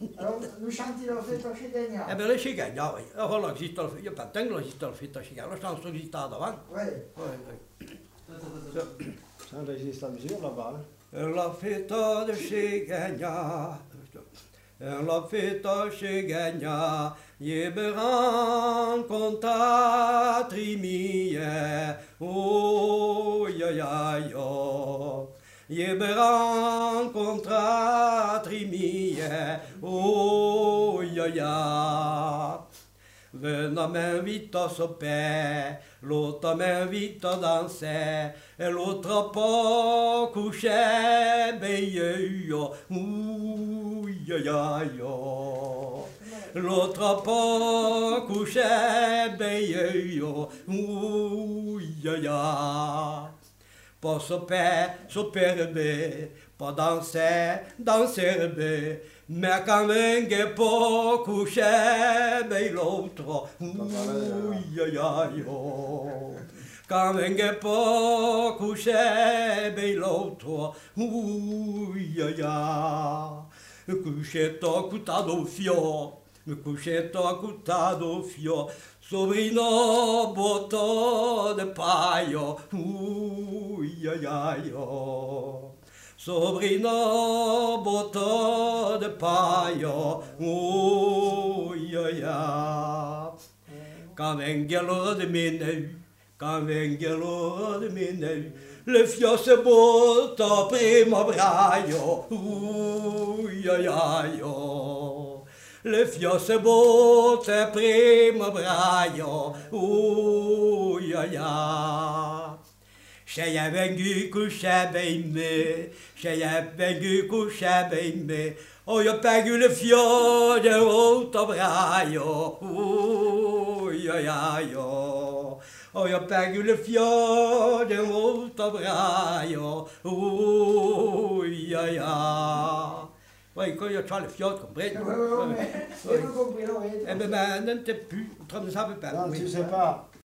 Alors, nous chantiez la fête chez Gagna. Eh bien, le chez Gagna, oui. Alors, là, il n'y a pas de temps, là, il fait chez Gagna. La chanson existe avant. Oui. Oui. Ça enregistre la mesure là-bas. La fête de chez Gagna. La fête chez Gagna. Je me rencontre Trimie. Oh, ya, ya, ya. Je me rencontre Trimie. Oh, ya, ya. L'un m'invite à souper, l'autre m'invite à danser, et l'autre pas coucher, ouh, ya, ya, ya. L'autre pas coucher, ouh, ya, ya. Pas souper, pas danser, mais quand même pas coucher, l'autre, ouh, ya, ya, ya. Quand même pas coucher, l'autre, ouh, ya, ya. Couchetto cutado fio, couchetto cutado fio, sobrino botto de paio, ya, ya, ya. Sobrino botto de paio, ya, ya. Quand venga l'ora de minuit, quand venga l'ora de minuit, le fio se butta prima braio, ya, ya, ya. Le fio se butta prima braio, ya, ya. J'ai vengu coucher bene, j'ai vengu coucher bene, oh y'a perdu le fio de l'autre braio, ya, ya, ya. Oh, y'a perdu le fio de l'autre braio, ya, ya. Oui, quand il y a le fio, tu comprends? Oui, mais j'ai pas compris, Eh bien, non, t'es plus, tu ne savais pas. Non, tu sais pas.